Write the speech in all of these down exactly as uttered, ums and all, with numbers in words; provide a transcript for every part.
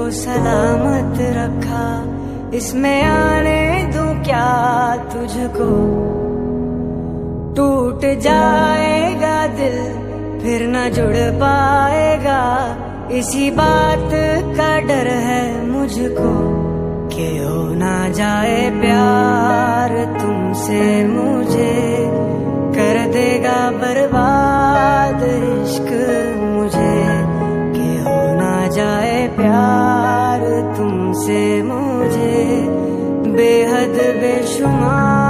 को सलामत रखा, इसमें आने दूं क्या तुझको। टूट जाएगा दिल फिर न जुड़ पाएगा, इसी बात का डर है मुझको कि हो ना जाए प्यार तुमसे मुझे, कर देगा बर्बाद इश्क मुझे। कि हो ना जाए प्यार तुमसे मुझे, बेहद बेशुमार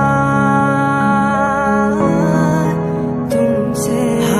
तुमसे।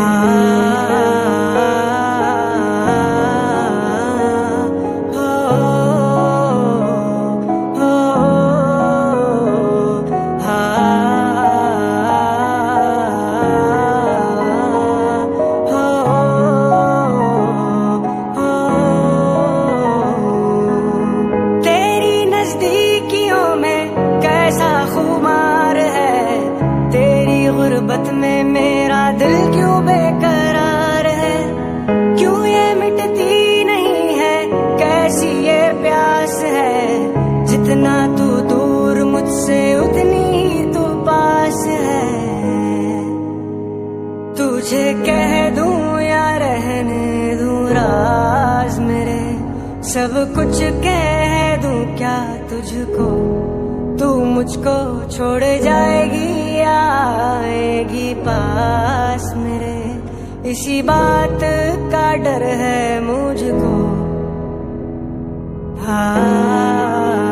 गुर्बत में मेरा दिल क्यों बेकरार है, क्यों ये मिटती नहीं है, कैसी ये प्यास है। जितना तू दूर मुझसे उतनी ही तू पास है। तुझे कह दूं या रहने दूं राज मेरे, सब कुछ कह दूं क्या तुझको। तू मुझको छोड़ जाएगी या आएगी पास मेरे, इसी बात का डर है मुझको। हाँ